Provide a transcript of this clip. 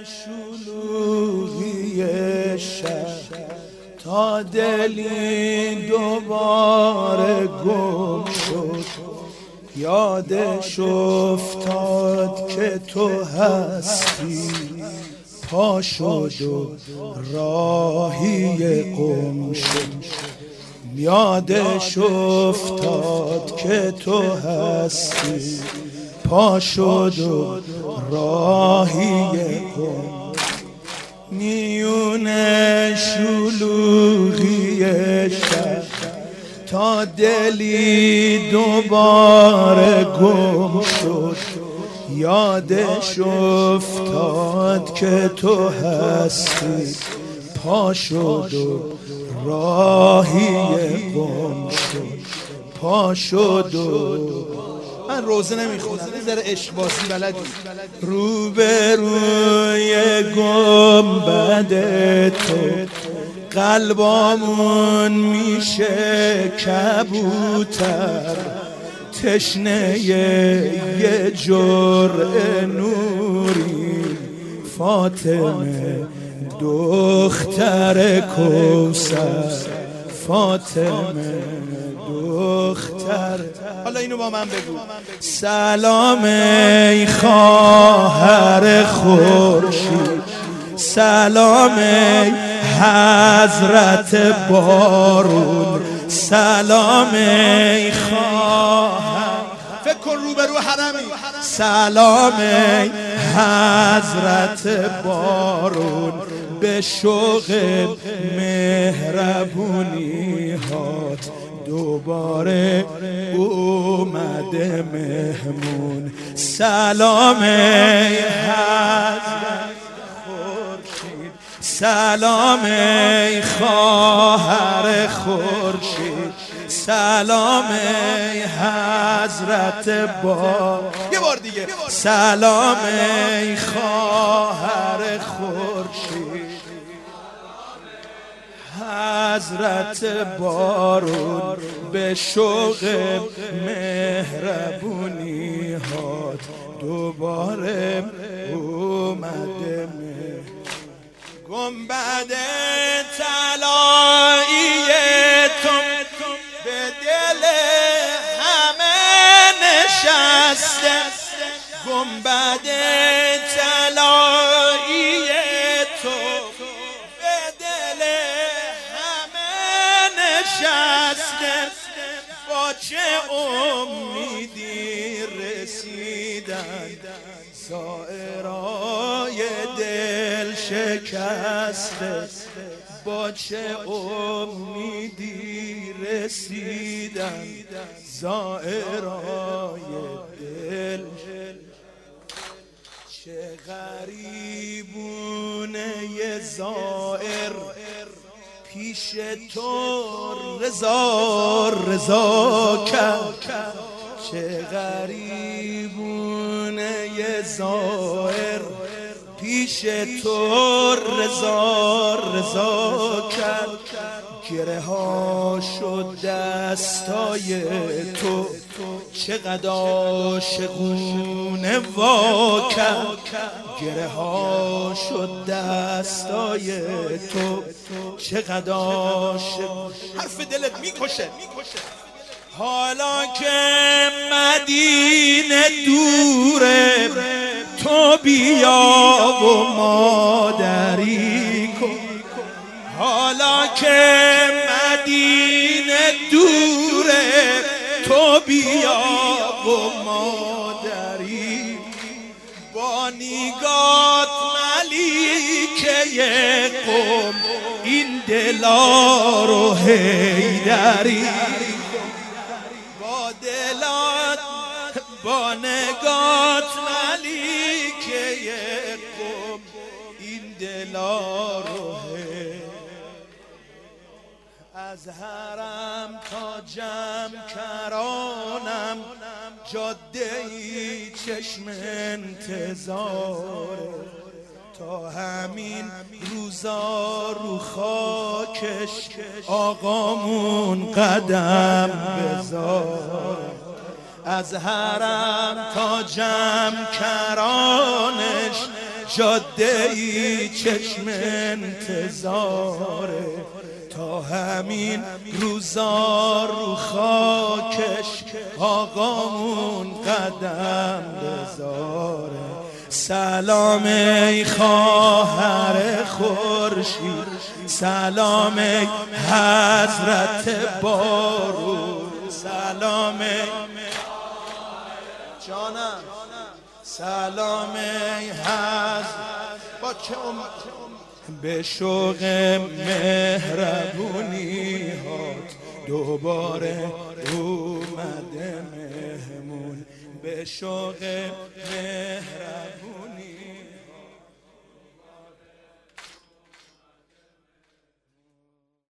شلوغی شب تا دلی دوباره گم شد، یادش افتاد که تو هستی، پا شد و راهی گم شد. یادش افتاد که تو هستی، پا شد و راهی گم. میون شلوغی شب تا دلی دوباره گم شد، یادش افتاد که تو هستی، پا شد و راهی گم شد، پا شد و من روزه نمیخونم، یه ذره عشق باسی بلدی. روبروی گنبد تو قلبامون میشه کبوتر، تشنه یه جرعه نوری، فاطمه دختر کوثر، فاطمه دختر. حالا اینو با من بگو. سلام ای خواهر خورشید، سلام ای حضرت بارون، سلام ای خواهر، فکر کن روبرو حرمی، سلام ای حضرت بارون، به شوق مهربونی هات دوباره اومده مهمون. سلام ای حضرت خورشید، سلام ای خواهر خورشید، سلام ای حضرت یه بار دیگه. سلام ای خواهر خورشید، حضرت بارون، به شوق مهربونی هات دوباره اومده. گنبد طلایی تو به دل همه نشسته، گنبد طلایی تو به دل همه نشسته، با چه امیدی رسیدن زائرای دل شکسته، با چه امیدی رسیدن زائرای دل. چه غریبونه یه زائر پیش تو رضا کرد، چه غریبونه یه زائر پیش تو رضا کرد. گره ها شد دستای تو، چقدر عاشقونه وا کرد. گره ها شد دستای تو، چقدر عاشق، حرف دلت میکشه. حالا که مدینه دوره، تو بیا و مادری کن. حالا که مدینه دوره، تو بیا و مادری، با نگات ملیکه قوم این دلا رو حیدری، با دلات با نگات ملیکه قوم این دلا رو. از حرم تا جم کرانم جاده ای چشم انتظاره، تا همین روزا رو خاکش آقامون قدم بذاره. از حرم تا جم کرانش جاده ای چشم انتظاره، تا همین روزا رو خاکش آقامون قدم بذاره. سلام ای خواهر خورشید، سلام ای حضرت بارون، سلام ای جانم، سلام ای حضرت با چه به شوق مهربونی هات دوباره اومده مهمون، به شوق مهربونی